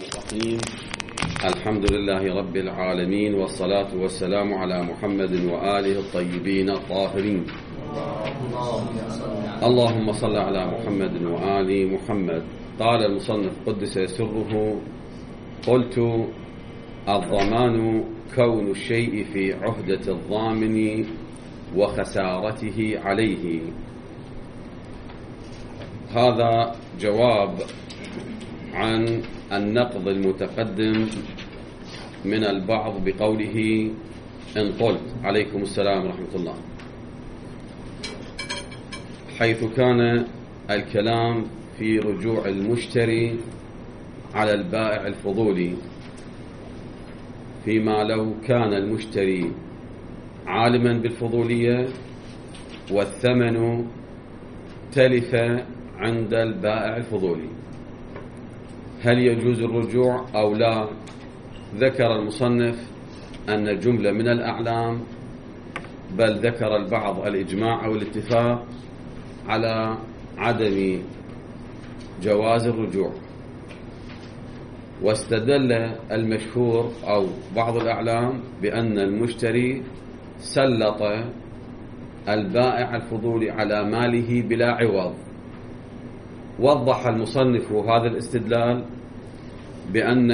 الرحيم. الحمد لله رب العالمين، والصلاة والسلام على محمد وآله الطيبين الطاهرين. اللهم صل على محمد وآل محمد. قال المصنف قدس سره: قلت: الضمان كون الشيء في عهدة الضامن وخسارته عليه. هذا جواب عن النقض المتقدم من البعض بقوله إن قلت. عليكم السلام ورحمة الله. حيث كان الكلام في رجوع المشتري على البائع الفضولي، فيما لو كان المشتري عالما بالفضولية والثمن تلف عند البائع الفضولي، هل يجوز الرجوع أو لا؟ ذكر المصنف أن جملة من الأعلام، بل ذكر البعض الإجماع أو الاتفاق على عدم جواز الرجوع، واستدل المشهور أو بعض الأعلام بأن المشتري سلط البائع الفضولي على ماله بلا عوض. وضح المصنف هذا الاستدلال بأن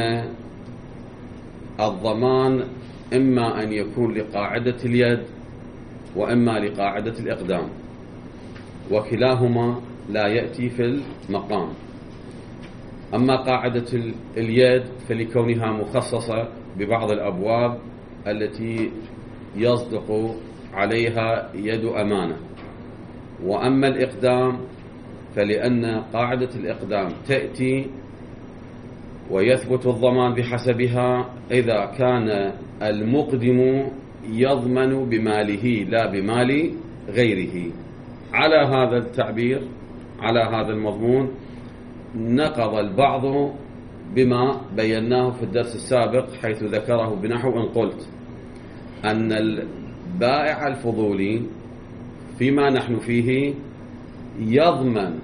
الضمان إما أن يكون لقاعدة اليد وإما لقاعدة الإقدام، وكلاهما لا يأتي في المقام. أما قاعدة اليد فلكونها مخصصة ببعض الأبواب التي يصدق عليها يد أمانة، وأما الإقدام فلأن قاعدة الإقدام تأتي ويثبت الضمان بحسبها إذا كان المقدم يضمن بماله لا بمال غيره. على هذا التعبير، على هذا المضمون، نقض البعض بما بيناه في الدرس السابق، حيث ذكره بنحو إن قلت أن البائع الفضولي فيما نحن فيه يضمن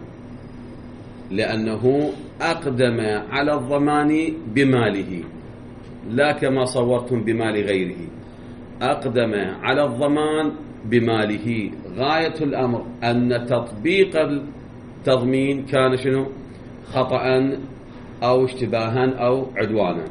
لأنه أقدم على الضمان بماله، لا كما صورتم بمال غيره، أقدم على الضمان بماله. غاية الأمر أن تطبيق التضمين كان شنو؟ خطأ أو اشتباها أو عدوانا.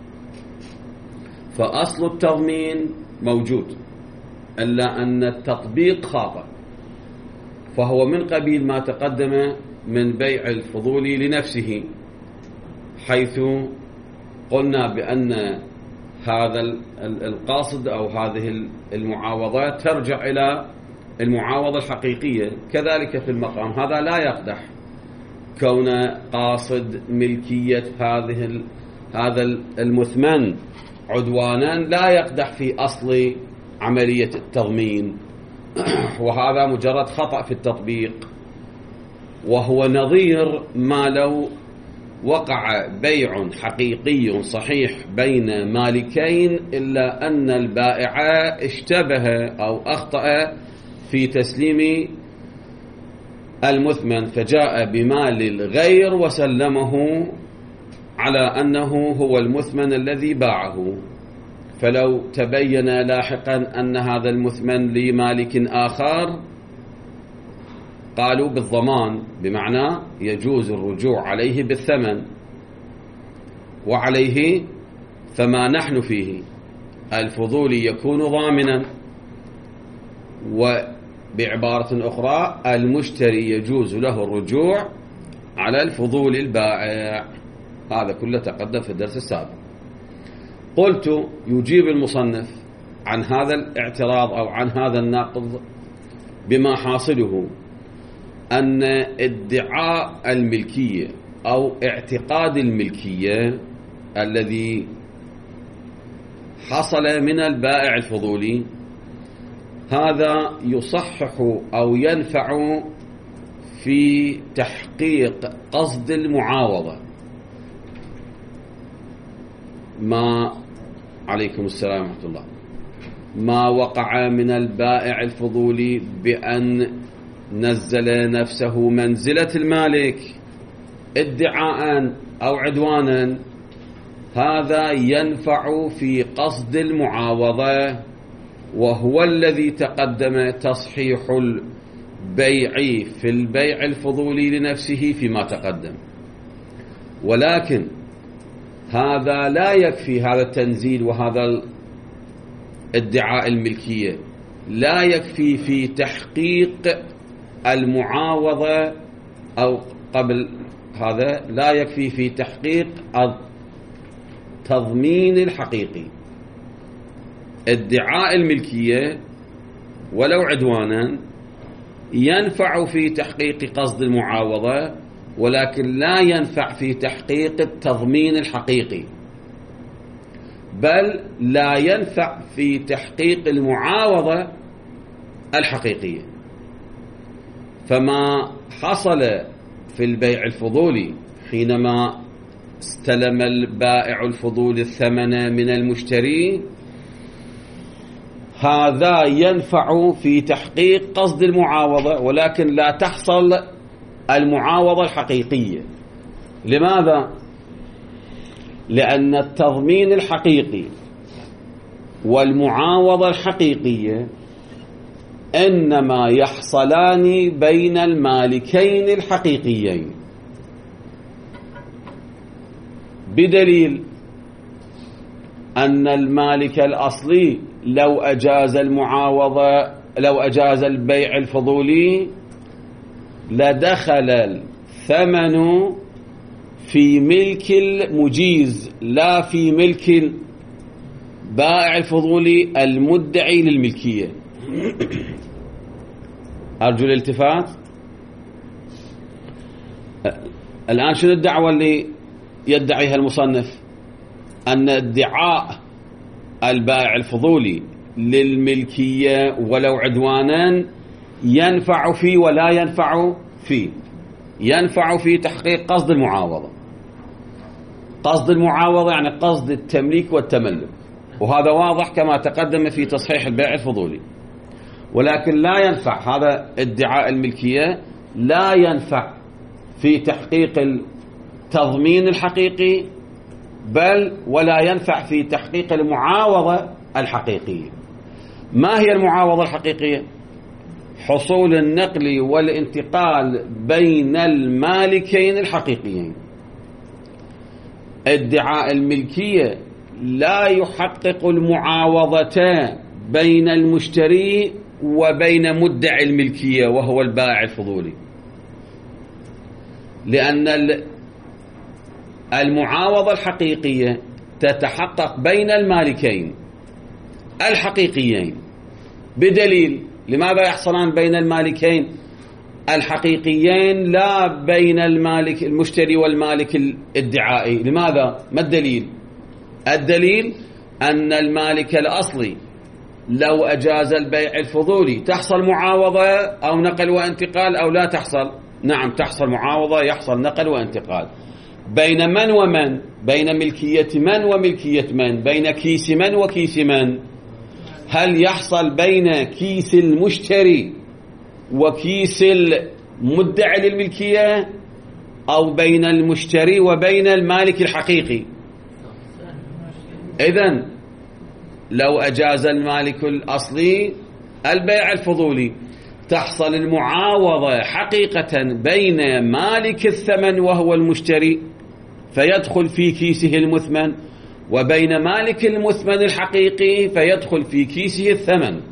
فأصل التضمين موجود، إلا أن التطبيق خاطئ، فهو من قبيل ما تقدم من بيع الفضولي لنفسه، حيث قلنا بأن هذا القاصد أو هذه المعاوضات ترجع إلى المعاوضة الحقيقية. كذلك في المقام هذا لا يقدح، كون قاصد ملكية هذا المثمن عدوانا لا يقدح في أصل عملية التضمين، وهذا مجرد خطأ في التطبيق. وهو نظير ما لو وقع بيع حقيقي صحيح بين مالكين، إلا أن البائع اشتبه أو أخطأ في تسليم المثمن، فجاء بمال الغير وسلمه على أنه هو المثمن الذي باعه. فلو تبين لاحقا أن هذا المثمن لمالك آخر قالوا بالضمان، بمعنى يجوز الرجوع عليه بالثمن وعليه. فما نحن فيه الفضولي يكون ضامنا، وبعبارة أخرى المشتري يجوز له الرجوع على الفضول البائع. هذا كله تقدم في الدرس السابق. قلت: يجيب المصنف عن هذا الاعتراض أو عن هذا النقض بما حاصله أن ادعاء الملكية أو اعتقاد الملكية الذي حصل من البائع الفضولي هذا يصحح أو ينفع في تحقيق قصد المعاوضة. ما عليكم السلام ورحمة الله. ما وقع من البائع الفضولي بأن نزل نفسه منزلة المالك ادعاء أو عدوانا هذا ينفع في قصد المعاوضة، وهو الذي تقدم تصحيح البيع في البيع الفضولي لنفسه فيما تقدم. ولكن هذا لا يكفي، هذا التنزيل وهذا ادعاء الملكية لا يكفي في تحقيق المعاوضة، أو قبل هذا لا يكفي في تحقيق التضمين الحقيقي. ادعاء الملكية ولو عدوانا ينفع في تحقيق قصد المعاوضة، ولكن لا ينفع في تحقيق التضمين الحقيقي، بل لا ينفع في تحقيق المعاوضة الحقيقية. فما حصل في البيع الفضولي حينما استلم البائع الفضول الثمن من المشتري، هذا ينفع في تحقيق قصد المعاوضة، ولكن لا تحصل المعاوضة الحقيقية. لماذا؟ لأن التضمين الحقيقي والمعاوضة الحقيقية إنما يحصلان بين المالكين الحقيقيين، بدليل أن المالك الأصلي لو أجاز المعاوضة، لو أجاز البيع الفضولي، لدخل الثمن في ملك المجيز لا في ملك البائع الفضولي المدعي للملكية. أرجو الالتفات. الآن شنو الدعوة اللي يدعيها المصنف؟ أن ادعاء البائع الفضولي للملكية ولو عدوانا ينفع فيه ولا ينفع فيه. ينفع في تحقيق قصد المعاوضة. قصد المعاوضة يعني قصد التمليك والتملك، وهذا واضح كما تقدم في تصحيح البيع الفضولي. ولكن لا ينفع هذا ادعاء الملكية، لا ينفع في تحقيق التضمين الحقيقي، بل ولا ينفع في تحقيق المعاوضة الحقيقية. ما هي المعاوضة الحقيقية؟ حصول النقل والانتقال بين المالكين الحقيقيين. ادعاء الملكية لا يحقق المعاوضة بين المشتري وبين مدعي الملكية وهو البائع الفضولي، لأن المعاوضة الحقيقية تتحقق بين المالكين الحقيقيين. بدليل لماذا يحصلان بين المالكين الحقيقيين لا بين المالك المشتري والمالك الادعائي؟ لماذا؟ ما الدليل؟ الدليل أن المالك الأصلي لو أجاز البيع الفضولي تحصل معاوضة أو نقل وانتقال أو لا تحصل؟ نعم تحصل معاوضة، يحصل نقل وانتقال بين من ومن؟ بين ملكية من وملكية من؟ بين كيس من وكيس من؟ هل يحصل بين كيس المشتري وكيس المدعي للملكية، أو بين المشتري وبين المالك الحقيقي؟ إذن لو أجاز المالك الأصلي البيع الفضولي تحصل المعاوضة حقيقة بين مالك الثمن وهو المشتري فيدخل في كيسه المثمن، وبين مالك المثمن الحقيقي فيدخل في كيسه الثمن.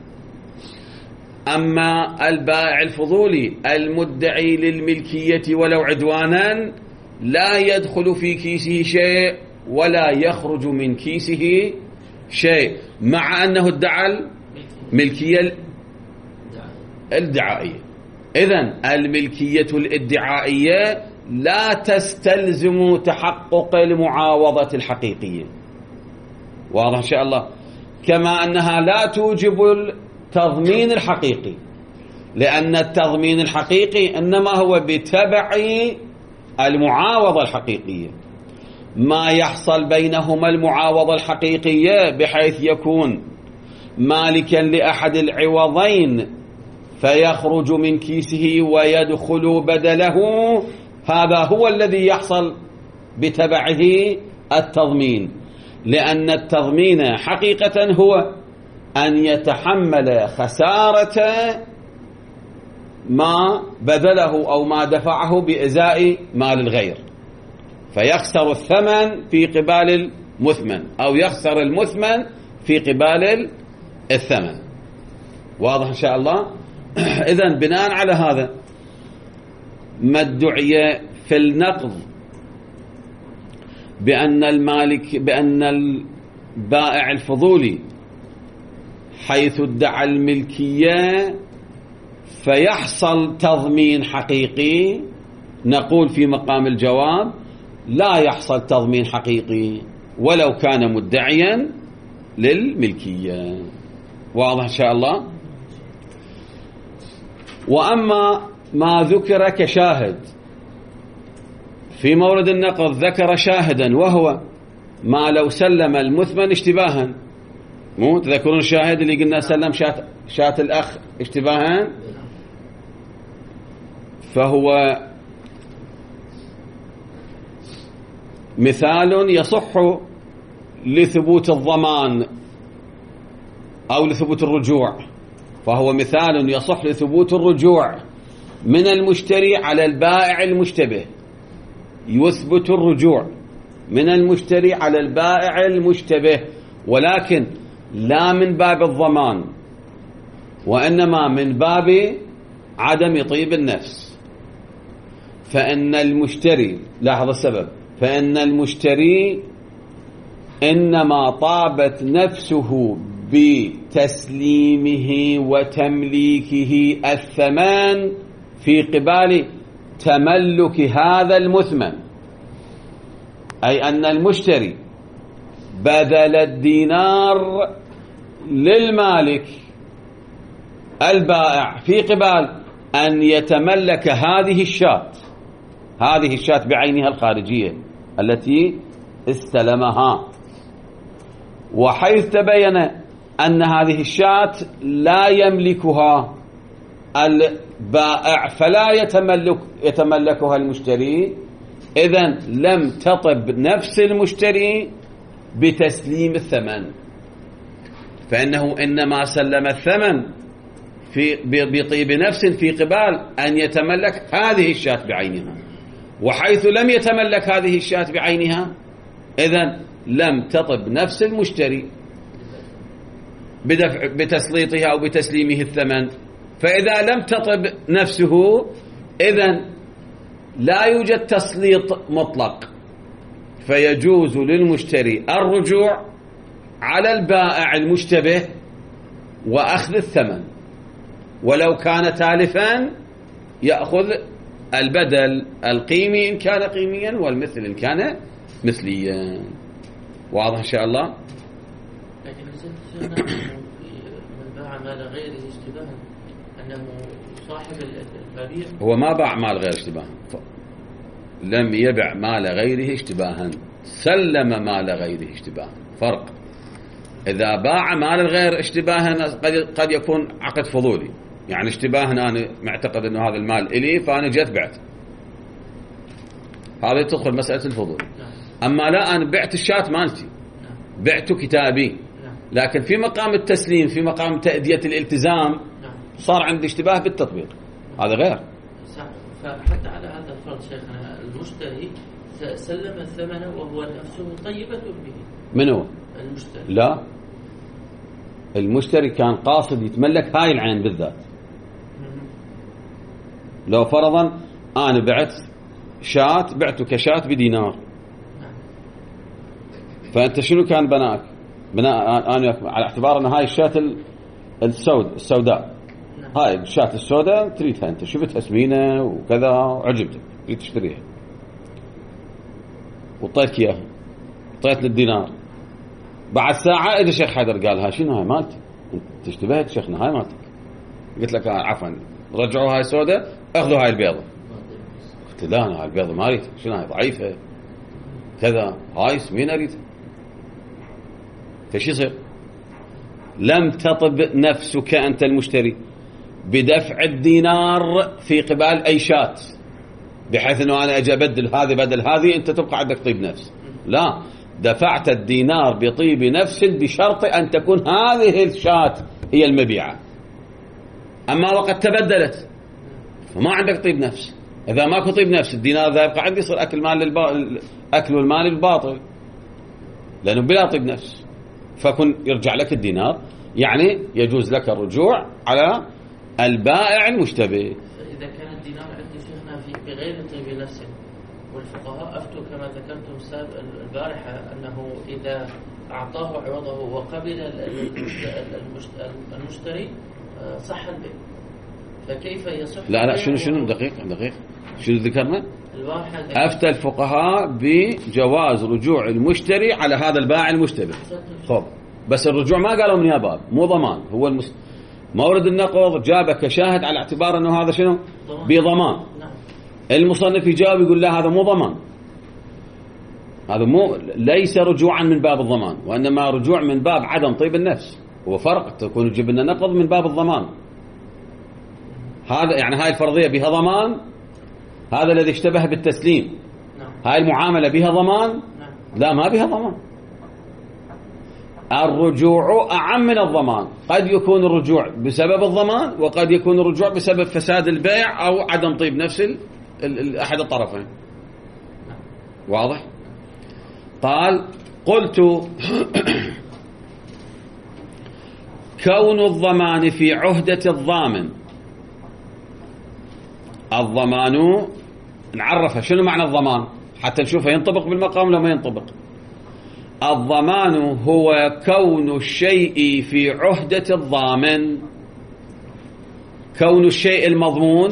أما البائع الفضولي المدعي للملكية ولو عدوانا لا يدخل في كيسه شيء ولا يخرج من كيسه شيء، مع أنه ادعى الملكية الادعائية. إذن الملكية الادعائية لا تستلزم تحقق المعاوضة الحقيقية. واضح إن شاء الله؟ كما أنها لا توجب التضمين الحقيقي، لأن التضمين الحقيقي إنما هو بتبع المعاوضة الحقيقية. ما يحصل بينهما المعاوضة الحقيقية بحيث يكون مالكا لأحد العوضين فيخرج من كيسه ويدخل بدله، هذا هو الذي يحصل بتبعه التضمين، لأن التضمين حقيقة هو أن يتحمل خسارة ما بذله أو ما دفعه بإزاء مال الغير، فيخسر الثمن في قبال المثمن أو يخسر المثمن في قبال الثمن. واضح إن شاء الله؟ إذن بناء على هذا ما ادعي في النقض بأن البائع الفضولي حيث ادعى الملكية فيحصل تضمين حقيقي، نقول في مقام الجواب لا يحصل تضمين حقيقي ولو كان مدعيا للملكية. واضح إن شاء الله؟ وأما ما ذكر كشاهد في مورد النقض، ذكر شاهدا وهو ما لو سلم المثمن اشتباها، مو تذكرون الشاهد اللي قلنا سلم شاة الأخ اشتباها، فهو مثال يصح لثبوت الضمان أو لثبوت الرجوع، فهو مثال يصح لثبوت الرجوع من المشتري على البائع المشتبه، يثبت الرجوع من المشتري على البائع المشتبه، ولكن لا من باب الضمان وإنما من باب عدم طيب النفس. فإن المشتري، لاحظ السبب، فإن المشتري إنما طابت نفسه بتسليمه وتمليكه الثمن في قبال تملك هذا المثمن، أي أن المشتري بذل الدينار للمالك البائع في قبال أن يتملك هذه الشاة بعينها الخارجية التي استلمها، وحيث تبين أن هذه الشاة لا يملكها البائع فلا يتملكها المشتري، إذن لم تطب نفس المشتري بتسليم الثمن، فإنه إنما سلم الثمن بطيب نفس في قبال أن يتملك هذه الشاة بعينها، وحيث لم يتملك هذه الشاة بعينها إذن لم تطب نفس المشتري بتسليطها أو بتسليمه الثمن. فإذا لم تطب نفسه إذن لا يوجد تسليط مطلق، فيجوز للمشتري الرجوع على البائع المشتبه وأخذ الثمن، ولو كان تالفا يأخذ البدل القيمي إن كان قيميا والمثل إن كان مثليا. واضح إن شاء الله؟ لكن من باع مال غيره اشتباها أنه صاحب المبيع هو ما باع مال غير اشتباها، لم يبع مال غيره اشتباها، سلم مال غيره اشتباها، فرق. إذا باع مال الغير اشتباها قد يكون عقد فضولي، يعني اشتباها أنا معتقد أنه هذا المال إلي فأنا جيت بعت، هذا تدخل مسألة الفضول. أما لا، أنا بعت الشاة مالتي، بعت كتابي، لكن في مقام التسليم، في مقام تأدية الالتزام صار عندي اشتباه بالتطبيق، هذا غير. فحتى على هذا الفرض شيخنا المشتري سلم الثمن وهو نفسه طيبة به. من هو؟ المشتري. لا، المشتري كان قاصد يتملك هاي العين بالذات. لو فرضا أنا بعت شاة، بعته كشاة بدينار، فأنت شنو كان بناء أنا على اعتبار أن هاي الشاة السوداء، هاي الشاة السوداء تريدها أنت، شفتها سمينة وكذا وعجبتك تريد تشتريها، وطيتك إياها، طيت للدينار، بعد ساعة إذا شيخ حيدر قال ها شنو هاي مالتي، أنت اشتبهت شيخنا هاي مالتك، قلت لك عفوا رجعوا هاي السوداء أخذوا هاي البيضة، قلت لا أنا هاي البيضة ما أريدها، شنو هاي ضعيفة كذا، هاي سمينة أريدها، فش يصير؟ لم تطب نفسك أنت المشتري بدفع الدينار في قبال أي شات، بحيث أنه أنا أجي أبدل هذه بدل هذه، أنت تبقى عندك طيب نفس، لا، دفعت الدينار بطيب نفس بشرط أن تكون هذه الشاة هي المبيعة. أما وقد تبدلت فما عندك طيب نفس. إذا ماكو طيب نفس الدينار ذا يبقى عندي، يصير أكل المال الباطل لأنه بلا طيب نفس، فكن يرجع لك الدينار، يعني يجوز لك الرجوع على البائع المشتبه. إذا كان الدينار عندي شيخنا بغير طيب نفس، والفقهاء أفتوا كما ذكرتم البارحة أنه إذا أعطاه عوضه وقبل المشتري صح البيع، فكيف يصح؟ لا شنو دقيق شنو ذكرنا؟ أفتى الفقهاء بجواز رجوع المشتري على هذا البائع المشتبه. خب بس الرجوع ما قالوا من يا باب، مو ضمان. هو مورد النقض جابه كشاهد على اعتبار أنه هذا شنو بضمان. المصنف يجاوب يقول لا هذا مو ضمان، هذا ليس رجوعا من باب الضمان، وإنما رجوع من باب عدم طيب النفس. هو فرق، تكون يجيب لنا نقض من باب الضمان. هذا يعني هاي الفرضية بها ضمان، هذا الذي اشتبه بالتسليم. هاي المعاملة بها ضمان؟ لا ما بها ضمان. الرجوع أعم من الضمان، قد يكون الرجوع بسبب الضمان، وقد يكون الرجوع بسبب فساد البيع أو عدم طيب نفس أحد الطرفين. واضح؟ قال قلت كون الضمان في عهدة الضامن. الضمان نعرفه شنو معنى الضمان حتى نشوفه ينطبق بالمقام لو ما ينطبق. الضمان هو كون الشيء في عهدة الضامن، كون الشيء المضمون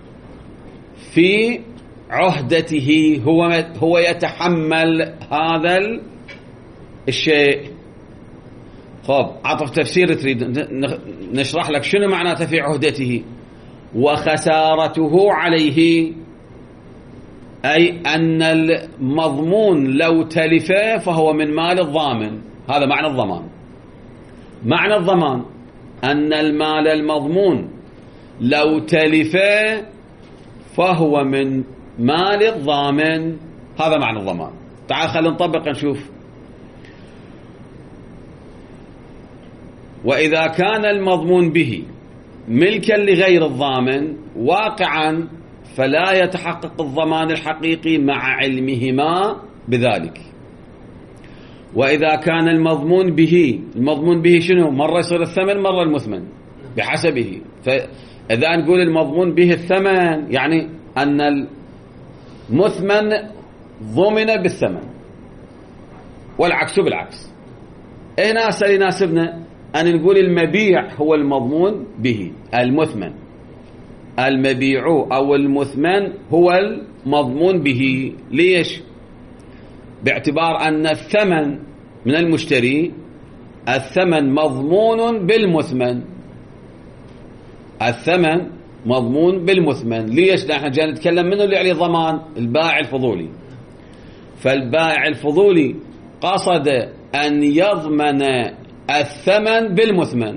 في عهدته، هو يتحمل هذا الشيء. خب عطف تفسير تريد نشرح لك شنو معناته في عهدته. وخسارته عليه، أي أن المضمون لو تلف فهو من مال الضامن. هذا معنى الضمان. معنى الضمان أن المال المضمون لو تلف فهو من مال الضامن. هذا معنى الضمان. تعال خلينا نطبق نشوف. وإذا كان المضمون به ملكا لغير الضامن واقعا فلا يتحقق الضمان الحقيقي مع علمهما بذلك. وإذا كان المضمون به شنو؟ مرة يصير الثمن مرة المثمن بحسبه. فإذا نقول المضمون به الثمن يعني أن المثمن ضمن بالثمن، والعكس بالعكس. هنا يناسبنا أن نقول المبيع هو المضمون به المثمن، المبيع أو المثمن هو المضمون به. ليش؟ باعتبار أن الثمن من المشتري، الثمن مضمون بالمثمن، الثمن مضمون بالمثمن. ليش؟ نحن جاي نتكلم منه اللي عليه ضمان البائع الفضولي. فالبائع الفضولي قصد أن يضمن الثمن بالمثمن،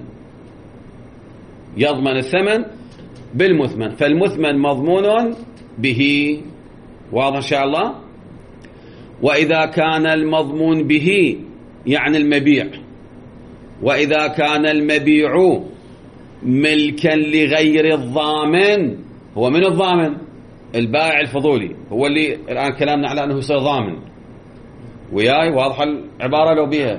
يضمن الثمن بالمثمن، فالمثمن مضمون به. واضح إن شاء الله؟ وإذا كان المضمون به يعني المبيع، وإذا كان المبيع ملكا لغير الضامن، هو من الضامن البائع الفضولي، هو اللي الآن كلامنا على أنه يصير ضامن. وياي واضحة العبارة لو بيها؟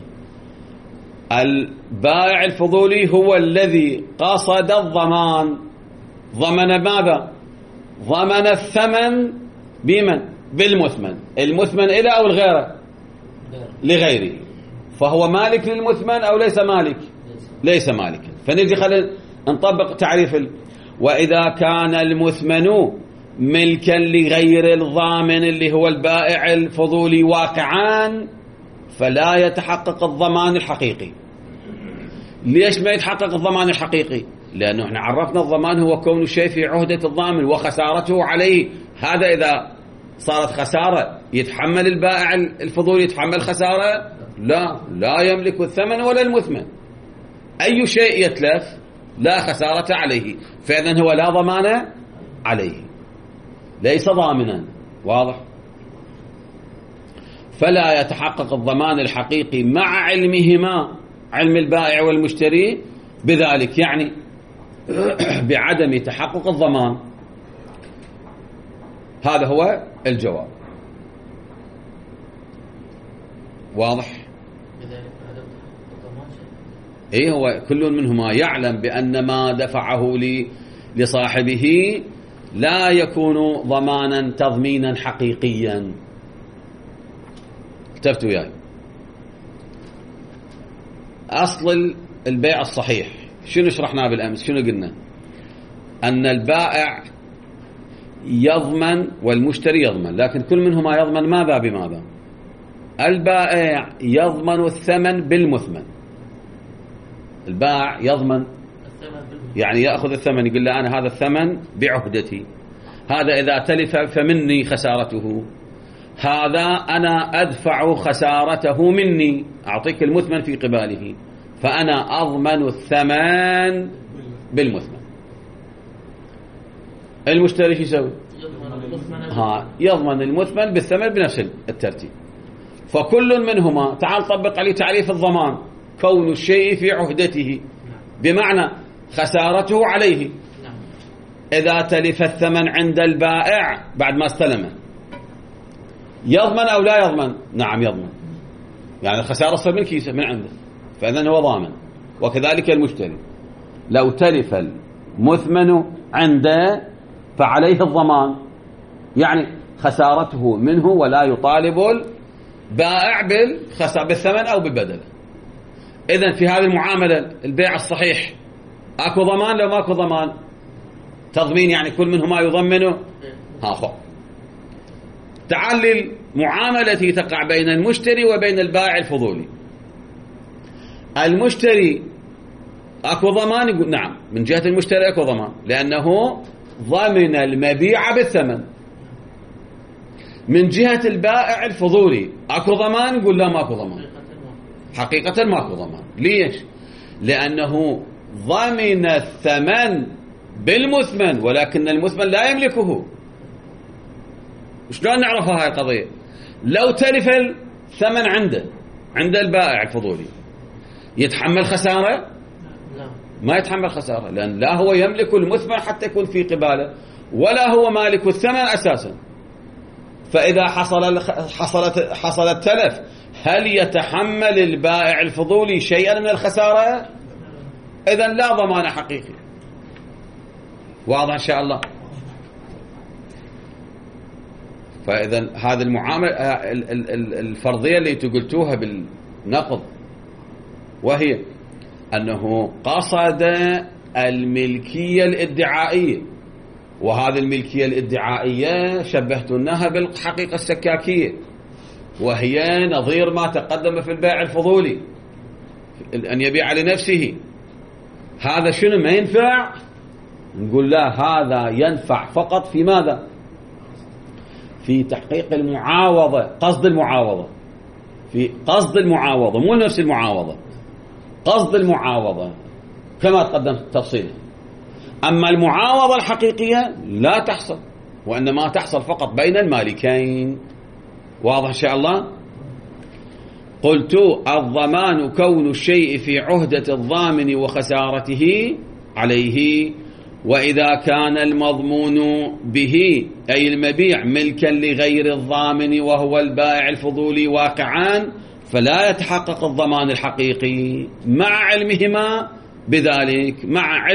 البائع الفضولي هو الذي قصد الضمان. ضمن ماذا؟ ضمن الثمن بمن؟ بالمثمن. المثمن إلى أو الغيره؟ لغيره. فهو مالك للمثمن أو ليس مالك؟ ليس مالكا. فنجي خلينا نطبق تعريف وإذا كان المثمن ملكا لغير الضامن اللي هو البائع الفضولي واقعان فلا يتحقق الضمان الحقيقي. ليش ما يتحقق الضمان الحقيقي؟ لأنه احنا عرفنا الضمان هو كون الشيء في عهدة الضامن وخسارته عليه. هذا إذا صارت خسارة يتحمل البائع الفضولي يتحمل خسارة؟ لا يملك الثمن ولا المثمن. أي شيء يتلف لا خسارة عليه، فإذن هو لا ضمان عليه، ليس ضامنا. واضح؟ فلا يتحقق الضمان الحقيقي مع علمهما، علم البائع والمشتري بذلك، يعني بعدم تحقق الضمان. هذا هو الجواب. واضح؟ ايه، هو كل منهما يعلم بأن ما دفعه لصاحبه لا يكون ضمانا تضمينا حقيقيا. التفتوا وياي. أصل البيع الصحيح شنو شرحناه بالأمس؟ شنو قلنا؟ أن البائع يضمن والمشتري يضمن، لكن كل منهما يضمن ماذا بماذا؟ البائع يضمن الثمن بالمثمن. البائع يضمن يعني يأخذ الثمن، يقول له أنا هذا الثمن بعهدتي، هذا إذا تلف فمني خسارته، هذا أنا أدفع خسارته مني، أعطيك المثمن في قباله، فأنا أضمن الثمن بالمثمن. المشتري شو يسوي؟ يضمن المثمن بالثمن بنفس الترتيب. فكل منهما تعال طبق عليه تعريف الضمان، كون الشيء في عهدته، بمعنى خسارته عليه. إذا تلف الثمن عند البائع بعد ما استلمه، يضمن أو لا يضمن؟ نعم يضمن، يعني الخسارة صار من كيسه من عنده، فإذن هو ضامن. وكذلك المشتري لو تلف المثمن عنده فعليه الضمان، يعني خسارته منه ولا يطالب البائع بالثمن أو بالبدل. إذن في هذه المعاملة البيع الصحيح أكو ضمان لو ماكو ضمان؟ تضمين، يعني كل منهما يضمنه. تعال للمعاملة التي تقع بين المشتري وبين البائع الفضولي. المشتري أكو ضمان؟ يقول نعم، من جهة المشتري أكو ضمان، لأنه ضمن المبيع بالثمن. من جهة البائع الفضولي أكو ضمان؟ يقول لا ماكو ضمان، حقيقة ماكو ضمان. ليش؟ لأنه ضمن الثمن بالمثمن، ولكن المثمن لا يملكه. شلون نعرف هاي القضية؟ لو تلف الثمن عند البائع الفضولي يتحمل خسارة؟ ما يتحمل خسارة، لأن لا هو يملك المثمن حتى يكون في قباله، ولا هو مالك الثمن أساسا. فإذا حصل التلف، هل يتحمل البائع الفضولي شيئا من الخسارة؟ إذن لا ضمان حقيقي. واضح إن شاء الله؟ فإذا هذه المعاملة الفرضية اللي قلتوها بالنقض، وهي أنه قصد الملكية الادعائية، وهذه الملكية الادعائية شبهتناها بالحقيقة السكاكية، وهي نظير ما تقدم في البيع الفضولي، أن يبيع لنفسه. هذا شنو ما ينفع؟ نقول لا، هذا ينفع فقط في ماذا؟ في تحقيق المعاوضة، قصد المعاوضة، في قصد المعاوضة، مو نفس المعاوضة، قصد المعاوضة كما تقدم تفصيله. أما المعاوضة الحقيقية لا تحصل، وإنما تحصل فقط بين المالكين. واضح إن شاء الله؟ قلت الضمان كون الشيء في عهدة الضامن وخسارته عليه، وإذا كان المضمون به أي المبيع ملكا لغير الضامن وهو البائع الفضولي واقعان، فلا يتحقق الضمان الحقيقي مع علمهما بذلك،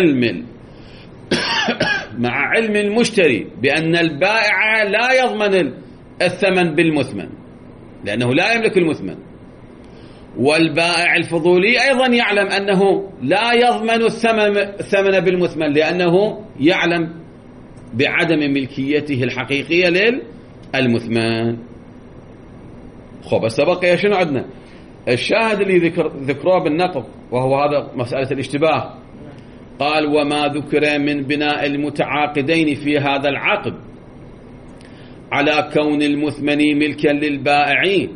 مع علم المشتري بأن البائع لا يضمن الثمن بالمثمن لأنه لا يملك المثمن، والبائع الفضولي أيضا يعلم أنه لا يضمن الثمن بالمثمن لأنه يعلم بعدم ملكيته الحقيقية للمثمن. خب السبق شنو عندنا؟ الشاهد اللي ذكروه بالنقض، وهو هذا مسألة الاشتباه. قال وما ذكر من بناء المتعاقدين في هذا العقد على كون المثمن ملكا للبائعين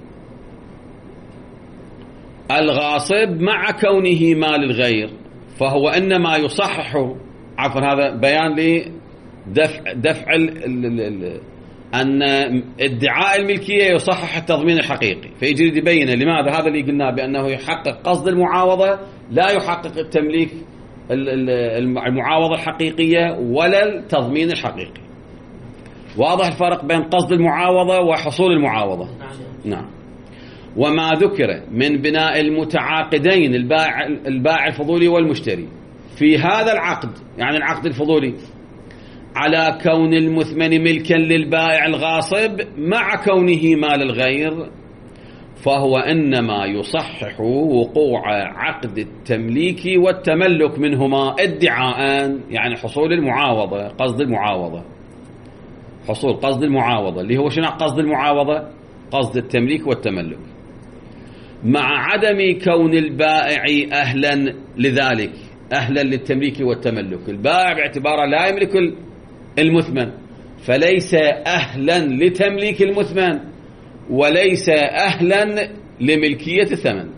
الغاصب مع كونه مال الغير، فهو إنما يصحح، عفوا هذا بيان لدفع أن ادعاء الملكية يصحح التضمين الحقيقي، فيجري يبين لماذا هذا اللي قلناه بأنه يحقق قصد المعاوضة لا يحقق التمليك المعاوضة الحقيقية ولا التضمين الحقيقي. واضح الفرق بين قصد المعاوضة وحصول المعاوضة؟ نعم. وما ذكر من بناء المتعاقدين البائع الفضولي والمشتري في هذا العقد، يعني العقد الفضولي، على كون المثمن ملكا للبائع الغاصب مع كونه مال الغير، فهو إنما يصحح وقوع عقد التمليك والتملك منهما ادعاء، يعني حصول المعاوضة، قصد المعاوضة، حصول قصد المعاوضة اللي هو شنو قصد المعاوضة؟ قصد التمليك والتملك، مع عدم كون البائع أهلا لذلك، أهلا للتمليك والتملك. البائع باعتباره لا يملك المثمن فليس أهلا لتمليك المثمن وليس أهلا لملكية الثمن،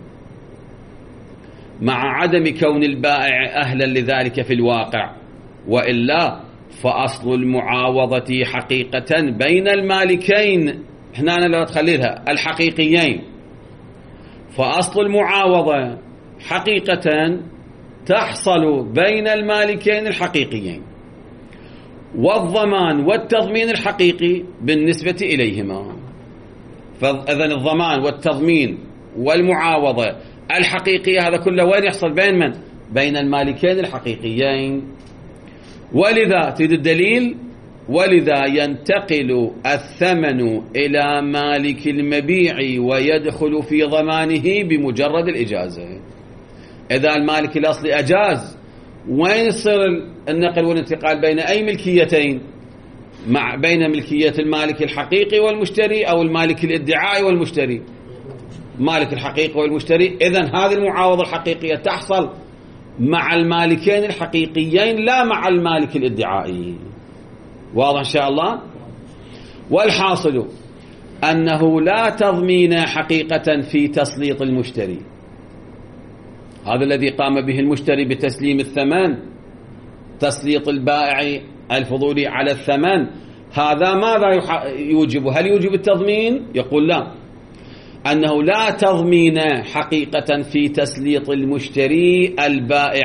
مع عدم كون البائع أهلا لذلك في الواقع، وإلا فأصل المعاوضة حقيقة بين المالكين، هنا لا تخليها الحقيقيين، فأصل المعاوضة حقيقة تحصل بين المالكين الحقيقيين، والضمان والتضمين الحقيقي بالنسبة إليهما. فإذن الضمان والتضمين والمعاوضة الحقيقية هذا كله وين يحصل؟ بين من؟ بين المالكين الحقيقيين. ولذا تريد الدليل، ولذا ينتقل الثمن إلى مالك المبيع ويدخل في ضمانه بمجرد الإجازة. إذا المالك الأصلي أجاز، وين يصير النقل والانتقال بين أي ملكيتين؟ بين ملكية المالك الحقيقي والمشتري أو المالك الادعائي والمشتري، مالك الحقيقي والمشتري. إذن هذه المعاوضة الحقيقية تحصل مع المالكين الحقيقيين لا مع المالك الادعائي. واضح إن شاء الله؟ والحاصل أنه لا تضمين حقيقة في تسليط المشتري، هذا الذي قام به المشتري بتسليم الثمن، تسليط البائع الفضولي على الثمن، هذا ماذا يوجب؟ هل يوجب التضمين؟ يقول لا، أنه لا تضمين حقيقة في تسليط المشتري البائع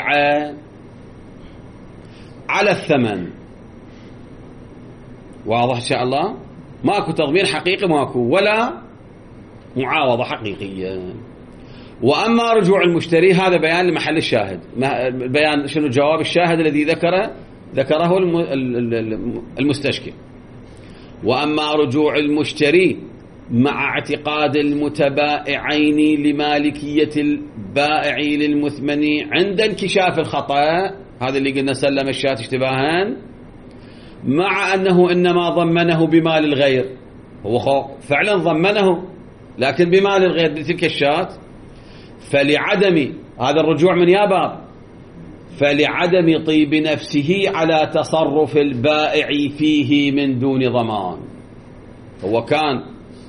على الثمن. واضح إن شاء الله؟ ماكو تضمين حقيقي، ماكو ولا معاوضة حقيقية. وأما رجوع المشتري هذا بيان لمحل الشاهد، بيان شنو جواب الشاهد الذي ذكره المستشكل. وأما رجوع المشتري مع اعتقاد المتبائعين لمالكية البائع للمثمن عند انكشاف الخطأ، هذا اللي قلنا سلم الشاة اشتباها، مع أنه إنما ضمنه بمال الغير، هو فعلا ضمنه لكن بمال الغير بتلك الشاة، فلعدم هذا الرجوع من يابا، فلعدم طيب نفسه على تصرف البائع فيه من دون ضمان. هو كان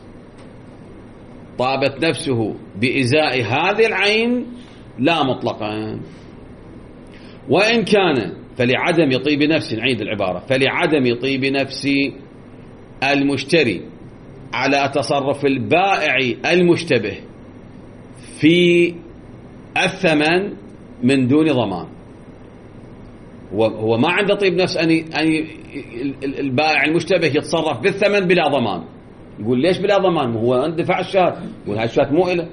طابت نفسه بإزاء هذه العين لا مطلقا، وإن كان فلعدم طيب نفس، نعيد العبارة، فلعدم طيب نفس المشتري على تصرف البائع المشتبه في الثمن من دون ضمان. هو ما عنده طيب نفس أن البائع المشتبه يتصرف بالثمن بلا ضمان. يقول ليش بلا ضمان؟ هو اندفع الشاة، يقول هاي الشاة مو إله.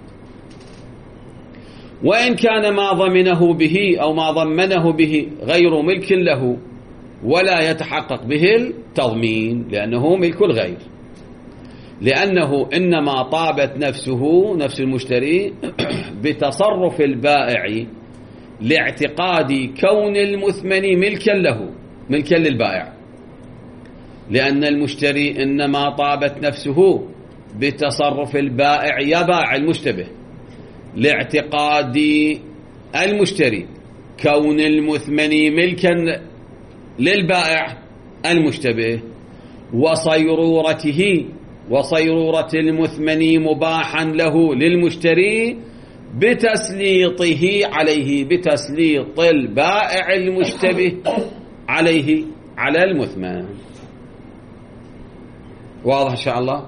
وإن كان ما ضمنه به أو ما ضمنه به غير ملك له ولا يتحقق به التضمين لأنه ملك الغير، لأنه إنما طابت نفسه نفس المشتري بتصرف البائع لاعتقاد كون المثمن ملكا له، ملكا للبائع، لأن المشتري إنما طابت نفسه بتصرف البائع يا بائع المشتبه لاعتقاد المشتري كون المثمن ملكا للبائع المشتبه وصيرورة المثمن مباحا له للمشتري بتسليطه عليه، بتسليط البائع المشتبه عليه على المثمن. واضح إن شاء الله.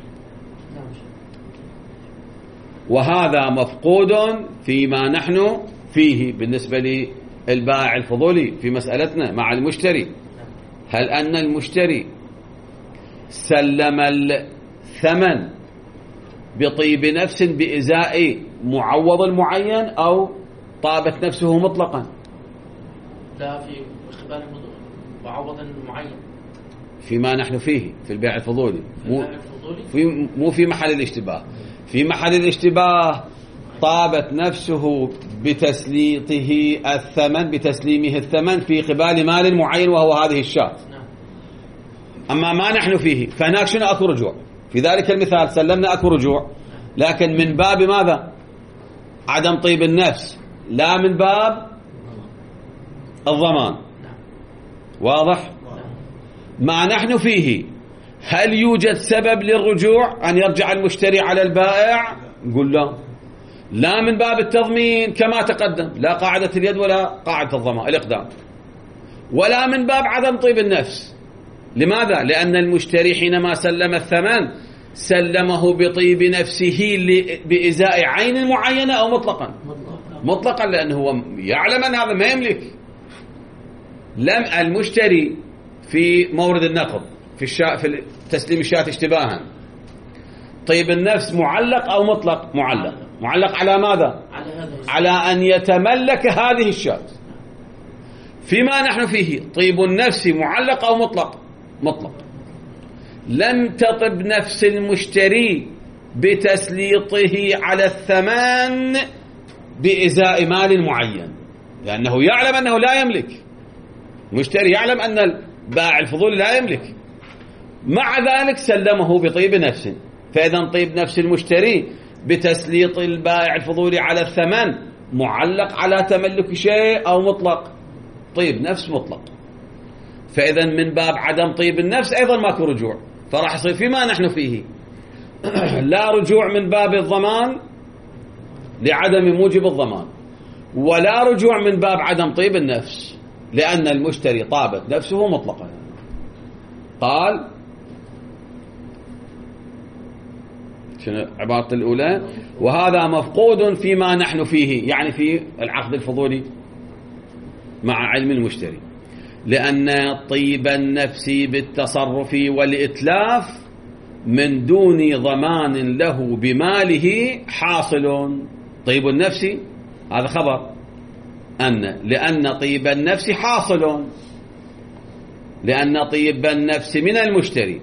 وهذا مفقود فيما نحن فيه بالنسبة للبائع الفضولي في مسألتنا مع المشتري. هل أن المشتري سلم الثمن بطيب نفس بإزاء معوض معين أو طابت نفسه مطلقا؟ لا، في قبال معوض معين فيما نحن فيه في البيع الفضولي، مو في محل الاشتباه. في محل الاشتباه طابت نفسه بتسليطه الثمن، بتسليمه الثمن في قبال مال معين وهو هذه الشاة. أما ما نحن فيه فهناك شنو؟ أكو رجوع. في ذلك المثال سلمنا أكو رجوع، لكن من باب ماذا؟ عدم طيب النفس، لا من باب الضمان. واضح؟ ما نحن فيه هل يوجد سبب للرجوع أن يرجع المشتري على البائع؟ نقول لا من باب التضمين كما تقدم، لا قاعدة اليد ولا قاعدة الضمان الإقدام، ولا من باب عدم طيب النفس. لماذا؟ لأن المشتري حينما سلم الثمن سلمه بطيب نفسه بإزاء عين معينة أو مطلقا، لأنه هو يعلم أن هذا ما يملك. لم المشتري في مورد النقض في تسليم الشاة اشتباها، طيب النفس معلق أو مطلق؟ معلق على ماذا؟ على أن يتملك هذه الشاة. فيما نحن فيه طيب النفس معلق أو مطلق. لم تطب نفس المشتري بتسليطه على الثمن بإزاء مال معين، لأنه يعلم أنه لا يملك. المشتري يعلم أن البائع الفضولي لا يملك، مع ذلك سلمه بطيب نفس. فإذا طيب نفس المشتري بتسليط البائع الفضولي على الثمن معلق على تملك شيء أو مطلق؟ طيب نفس مطلق. فإذا من باب عدم طيب النفس أيضا ماكو رجوع، فراح يصير فيما نحن فيه لا رجوع من باب الضمان لعدم موجب الضمان، ولا رجوع من باب عدم طيب النفس، لأن المشتري طابت نفسه مطلقا. قال شنو عبارة الأولى؟ وهذا مفقود فيما نحن فيه، يعني في العقد الفضولي مع علم المشتري، لأن طيب النفس بالتصرف والإتلاف من دون ضمان له بماله حاصل. طيب النفس هذا خبر لأن طيب النفس حاصل، لأن طيب النفس من المشتري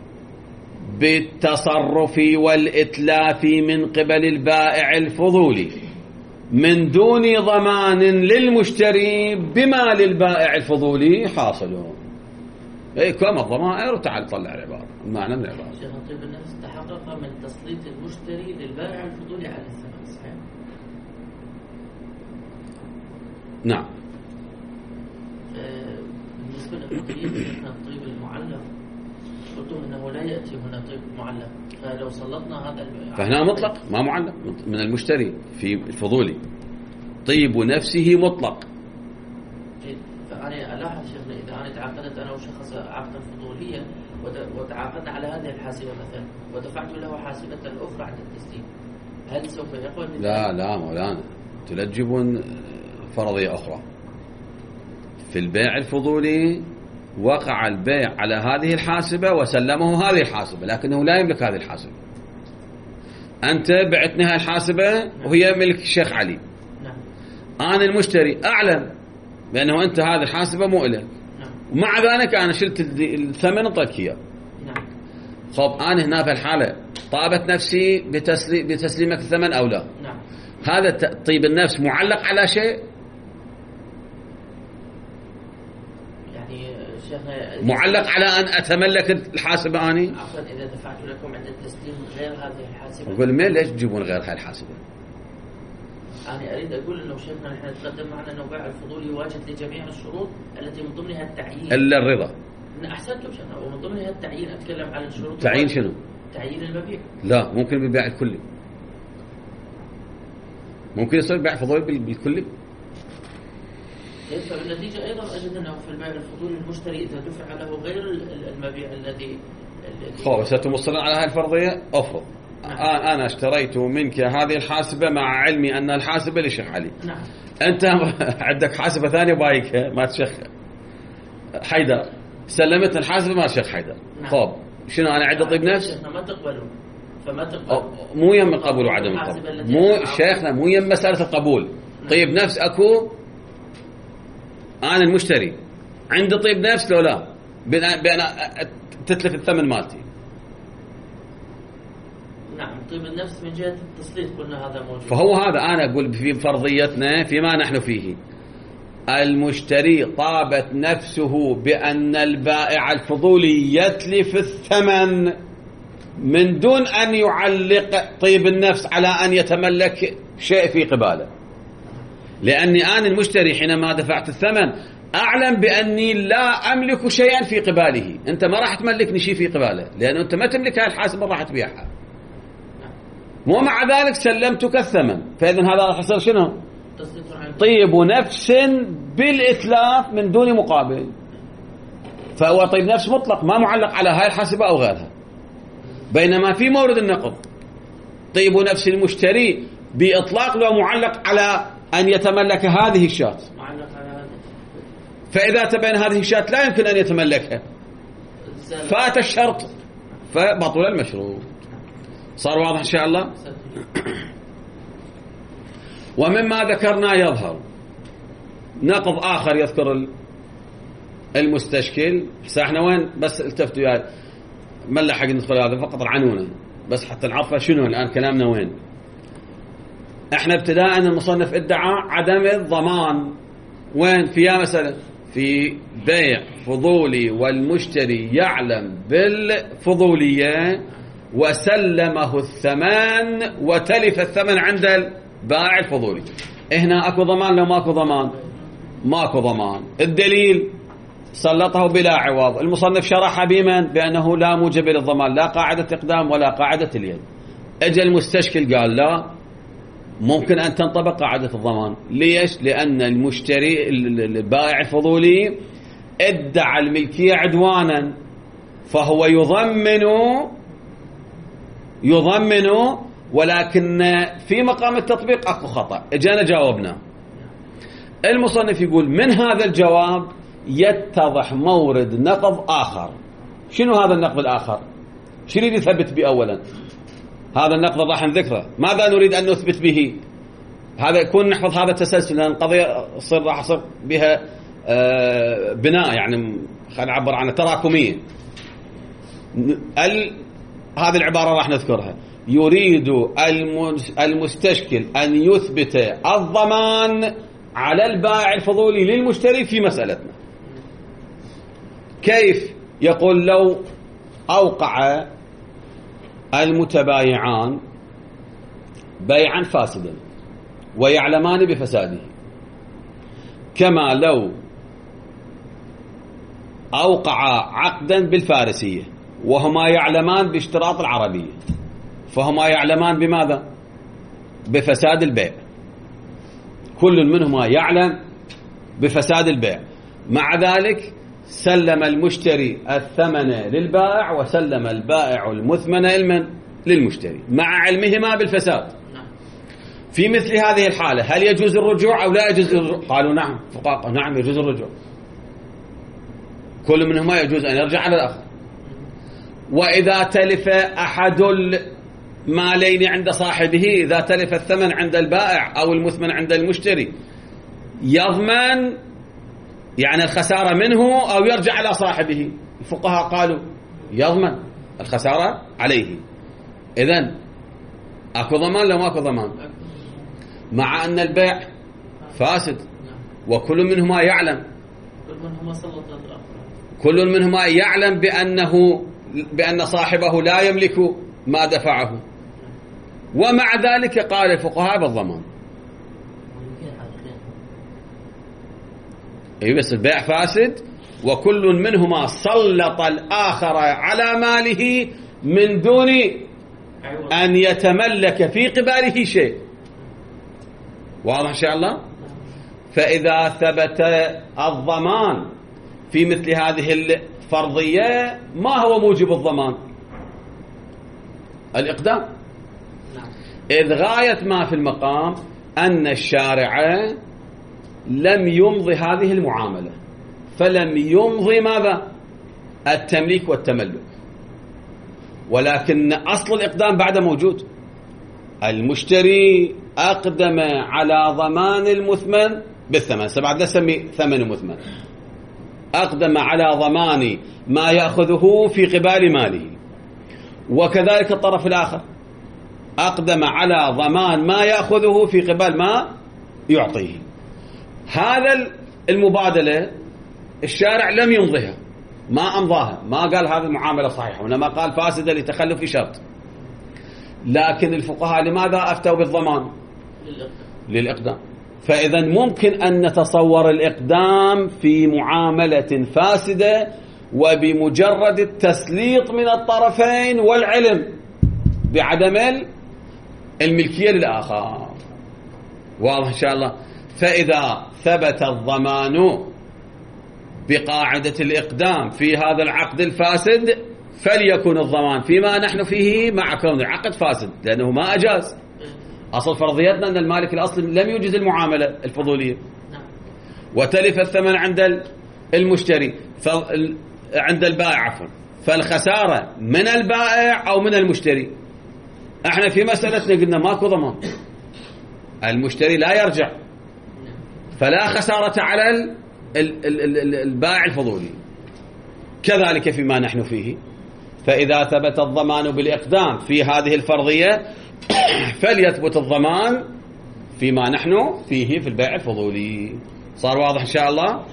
بالتصرف والإتلاف من قبل البائع الفضولي من دون ضمان للمشتري بما للبائع الفضولي حاصل. اي كما الضمائر. وتعال طلع العبارة، المعنى من العبارة. شيخ طيب النفس تحقق من تسليط المشتري للبائع الفضولي على الثمن، صحيح؟ نعم. بالنسبة للطيب الطيب المعلق قلتم انه لا يأتي هنا طيب معلق، فلو سلطنا هذا فهنا مطلق ما معلق من المشتري في الفضولي، طيب نفسه مطلق. فأنا ألاحظ شيخنا إذا أنا تعاقدت أنا وشخص عقدا فضوليا وتعاقدنا على هذه الحاسبة مثلا ودفعت له حاسبة أخرى عند التسليم، هل سوف يقبل؟ لا مولانا، تلجبون فرضية أخرى. في البيع الفضولي وقع البيع على هذه الحاسبة وسلمه هذه الحاسبة، لكنه لا يملك هذه الحاسبة. أنت بعتني هذه الحاسبة وهي ملك الشيخ علي. أنا المشتري أعلم بأنه أنت هذه الحاسبة مو إلك، ومع ذلك أنا شلت الثمن وطلت إياه. خب أنا هنا في الحالة طابت نفسي بتسليمك الثمن أو لا؟ هذا طيب النفس معلق على شيء؟ معلق على أن أتملك الحاسبة أني؟ عفوا إذا دفعت لكم عند التسليم غير هذه الحاسبة. أقول مين ليش تجيبون غير هذه الحاسبة؟ أنا أريد أقول إنه شيخنا نحن نتقدم معنا أنه بيع الفضولي واجد لجميع الشروط التي من ضمنها التعيين. إلا الرضا. أحسنتم شيخنا، ومن ضمنها التعيين. أتكلم عن الشروط. تعيين شنو؟ تعيين المبيع. لا، ممكن بالبيع الكلي. ممكن يصير بيع فضولي بالكلي. فبالنتيجة أيضا أجد أنه في البيع الفضولي المشتري إذا دفع له غير المبيع الذي خلاص ستمصرون على هاي الفرضية. أفرض أنا اشتريت منك هذه الحاسبة مع علمي أن الحاسبة لشيخ علي. نعم. أنت عندك حاسبة ثانية بايكها ما تشيخ حيدر، سلمت الحاسبة ما تشيخ حيدر. خب شنو أنا عندي طيب نفس؟ ما تقبلوا فما تقبلوا. مو يم القبول وعدم القبول، مو شيخنا مو يم مسألة القبول. طيب نفس أكو أنا المشتري عندي طيب نفس لو لا بأن تتلف الثمن مالتي. نعم طيب النفس من جهة التسليط قلنا هذا موجود. فهو هذا أنا أقول في فرضيتنا فيما نحن فيه، المشتري طابت نفسه بأن البائع الفضولي يتلف الثمن من دون أن يعلق طيب النفس على أن يتملك شيء في قباله، لأني أنا المشتري حينما دفعت الثمن أعلم بأني لا أملك شيئا في قباله. أنت ما راح تملكني شيء في قباله لأنه أنت ما تملك هاي الحاسبة راح تبيعها، ومع ذلك سلمتك الثمن. فإذن هذا راح يصير شنو؟ طيب نفس بالإتلاف من دون مقابل. فهو طيب نفس مطلق ما معلق على هاي الحاسبة أو غيرها. بينما في مورد النقض طيب نفس المشتري بإطلاق له معلق على أن يتملك هذه الشاة، فإذا تبين هذه الشاة لا يمكن أن يتملكها فات الشرط فبطل المشروط. صار واضح إن شاء الله؟ ومما ذكرنا يظهر نقض آخر يذكر المستشكل. احنا وين بس التفتوا يا ما لحق ندخل هذا فقط العنونه بس حتى نعرف شنو الآن كلامنا وين. احنا ابتداء المصنف ادعى عدم الضمان وين فيها مسألة في بيع فضولي والمشتري يعلم بالفضولية وسلمه الثمن وتلف الثمن عند البائع الفضولي. هنا اكو ضمان لو ماكو ضمان؟ ماكو ضمان. الدليل سلطه بلا عوض. المصنف شرح بمن؟ بأنه لا موجب للضمان، لا قاعدة إقدام ولا قاعدة اليد. اجى المستشكل قال لا ممكن أن تنطبق قاعدة الضمان. ليش؟ لأن المشتري البائع الفضولي ادعى الملكية عدوانا فهو يضمن ولكن في مقام التطبيق اكو خطأ. اجانا جاوبنا. المصنف يقول من هذا الجواب يتضح مورد نقض آخر. شنو هذا النقض الآخر؟ شو نريد نثبت به أولا؟ هذا النقض راح نذكره، ماذا نريد أن نثبت به؟ هذا يكون نحفظ هذا التسلسل لأن القضية راح يصير بها بناء يعني خلينا نعبر عنها تراكمية. هذه العبارة راح نذكرها. يريد المستشكل أن يثبت الضمان على البائع الفضولي للمشتري في مسألتنا. كيف؟ يقول لو أوقع المتبايعان بيعا فاسدا ويعلمان بفساده، كما لو أوقع عقدا بالفارسية وهما يعلمان باشتراط العربية، فهما يعلمان بماذا؟ بفساد البيع. كل منهما يعلم بفساد البيع، مع ذلك سلم المشتري الثمن للبائع وسلم البائع المثمن للمشتري مع علمهما بالفساد. في مثل هذه الحالة هل يجوز الرجوع أو لا يجوز الرجوع؟ قالوا نعم. فقهاء نعم يجوز الرجوع، كل منهما يجوز أن يرجع على الآخر. وإذا تلف أحد المالين عند صاحبه، إذا تلف الثمن عند البائع أو المثمن عند المشتري، يضمن يعني الخسارة منه أو يرجع على صاحبه؟ الفقهاء قالوا يضمن الخسارة عليه. إذن أكو ضمان لو ماكو ضمان؟ مع أن البيع فاسد وكل منهما يعلم، كل منهما يعلم بأن صاحبه لا يملك ما دفعه، ومع ذلك قال الفقهاء بالضمان. أي بس البيع فاسد وكل منهما سلط الآخر على ماله من دون أن يتملك في قباله شيء. واضح إن شاء الله؟ فإذا ثبت الضمان في مثل هذه الفرضية ما هو موجب الضمان؟ الإقدام. إذ غاية ما في المقام أن الشارع لم يمضي هذه المعاملة، فلم يمضي ماذا؟ التمليك والتملك، ولكن أصل الإقدام بعد موجود. المشتري أقدم على ضمان المثمن بالثمن، بعد نسمي ثمن مثمن، أقدم على ضمان ما يأخذه في قبال ماله، وكذلك الطرف الآخر أقدم على ضمان ما يأخذه في قبال ما يعطيه. هذا المبادلة الشارع لم يمضيها، ما أمضاها، ما قال هذه المعاملة صحيحة، وإنما قال فاسدة لتخلف شرط. لكن الفقهاء لماذا أفتوا بالضمان؟ للإقدام. فإذا ممكن أن نتصور الإقدام في معاملة فاسدة وبمجرد التسليط من الطرفين والعلم بعدم الملكية للآخر. واضح إن شاء الله؟ فإذا ثبت الضمان بقاعدة الإقدام في هذا العقد الفاسد فليكن الضمان فيما نحن فيه مع كون العقد فاسد، لأنه ما أجاز. أصل فرضيتنا أن المالك الأصلي لم يجز المعاملة الفضولية، وتلف الثمن عند المشتري عند البائع عفوا، فالخسارة من البائع أو من المشتري. احنا في مسألتنا قلنا ماكو ضمان، المشتري لا يرجع، فلا خسارة على البائع الفضولي. كذلك فيما نحن فيه، فإذا ثبت الضمان بالإقدام في هذه الفرضية فليثبت الضمان فيما نحن فيه في البيع الفضولي. صار واضح إن شاء الله؟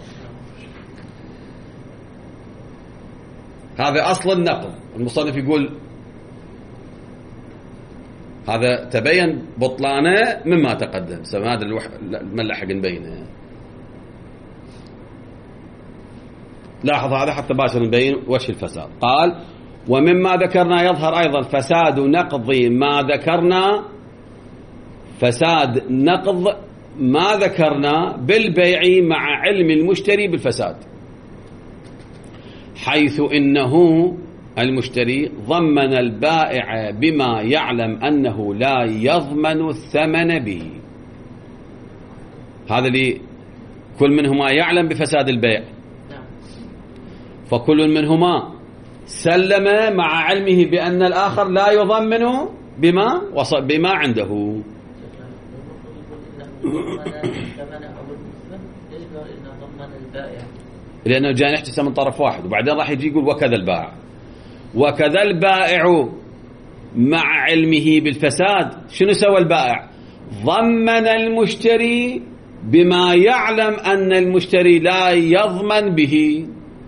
هذا أصل النقض. المصنف يقول هذا تبين بطلانه مما تقدم، هذا الملحق نبينه. لاحظ هذا حتى باشر نبين وش الفساد. قال ومما ذكرنا يظهر أيضا فساد نقض ما ذكرنا، فساد نقض ما ذكرنا بالبيع مع علم المشتري بالفساد، حيث إنه المشتري ضمن البائع بما يعلم أنه لا يضمن الثمن به. هذا اللي كل منهما يعلم بفساد البيع، فكل منهما سلم مع علمه بأن الآخر لا يضمن بما عنده. لأنه جاء نحتسب من طرف واحد، وبعدين راح يجي يقول وكذا البائع، وكذا البائع مع علمه بالفساد. شنو سوى البائع؟ ضمن المشتري بما يعلم أن المشتري لا يضمن به،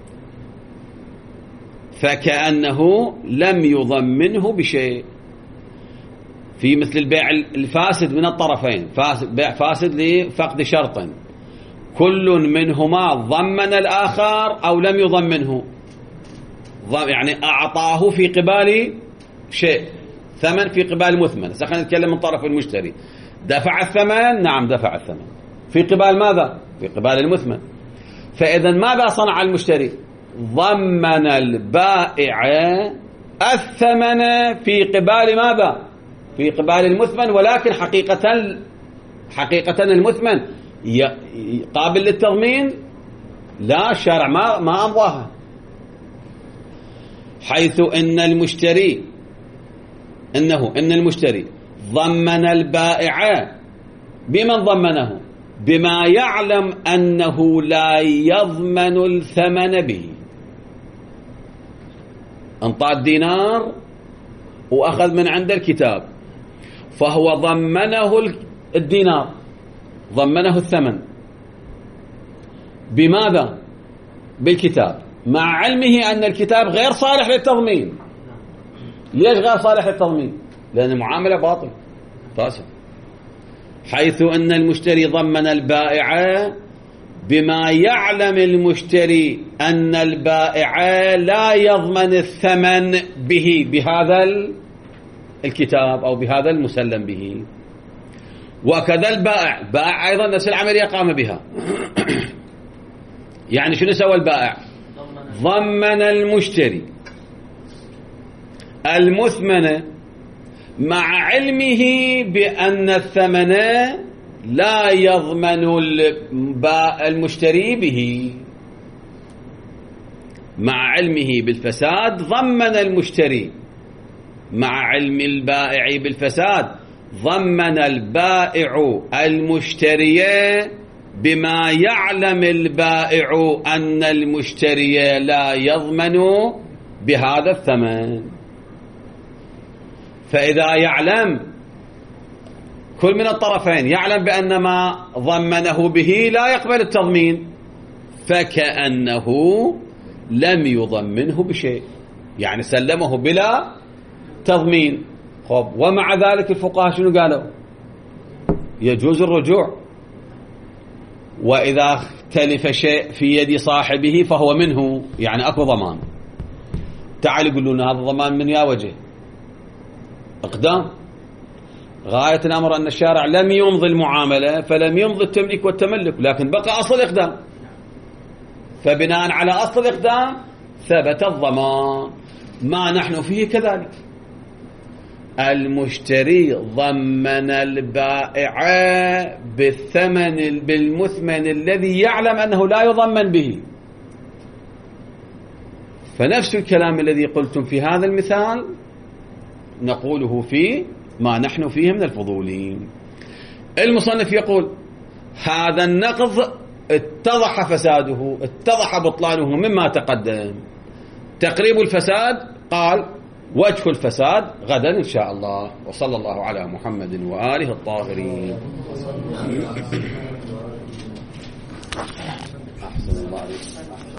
فكأنه لم يضمنه بشيء. في مثل البيع الفاسد من الطرفين، بيع فاسد لفقد شرط، كل منهما ضمن الآخر أو لم يضمنه، يعني أعطاه في قبال شيء، ثمن في قبال مثمن. خلينا نتكلم من طرف المشتري، دفع الثمن، نعم دفع الثمن في قبال ماذا؟ في قبال المثمن. فإذا ماذا صنع المشتري؟ ضمن البائع الثمن في قبال ماذا؟ في قبال المثمن، ولكن حقيقة المثمن قابل للتضمين؟ لا، الشارع ما أمضاها. حيث إن المشتري ضمن البائع بمن ضمنه؟ بما يعلم أنه لا يضمن الثمن به. انطى الدينار وأخذ من عند الكتاب، فهو ضمنه الدينار، ضمنه الثمن بماذا؟ بالكتاب، مع علمه أن الكتاب غير صالح للتضمين. ليش غير صالح للتضمين؟ لأن المعاملة باطل فاسد. حيث أن المشتري ضمن البائع بما يعلم المشتري أن البائع لا يضمن الثمن به، بهذا الكتاب أو بهذا المسلم به. وكذا البائع أيضا نفس العملية قام بها، يعني شنو سوى البائع؟ ضمن المشتري المثمن مع علمه بأن الثمن لا يضمن المشتري به. مع علمه بالفساد ضمن المشتري، مع علم البائع بالفساد ضمن البائع المشتري بما يعلم البائع أن المشتري لا يضمن بهذا الثمن. فإذا يعلم كل من الطرفين يعلم بأن ما ضمنه به لا يقبل التضمين، فكأنه لم يضمنه بشيء، يعني سلمه بلا تضمين. خب، ومع ذلك الفقهاء شنو قالوا؟ يجوز الرجوع، وإذا اختلف شيء في يد صاحبه فهو منه، يعني أكو ضمان. تعال يقولون هذا الضمان من يا وجه إقدام. غاية الأمر أن الشارع لم يمضي المعاملة فلم يمضي التمليك والتملك، لكن بقى أصل الإقدام، فبناء على أصل الإقدام ثبت الضمان. ما نحن فيه كذلك، المشتري ضمن البائع بالثمن بالمثمن الذي يعلم أنه لا يضمن به. فنفس الكلام الذي قلتم في هذا المثال نقوله في ما نحن فيه من الفضولين. المصنف يقول هذا النقض اتضح فساده، اتضح بطلانه مما تقدم. تقريب الفساد قال وجه الفساد غدا إن شاء الله. وصلى الله على محمد وآله الطاهرين. أحسن الله عليك.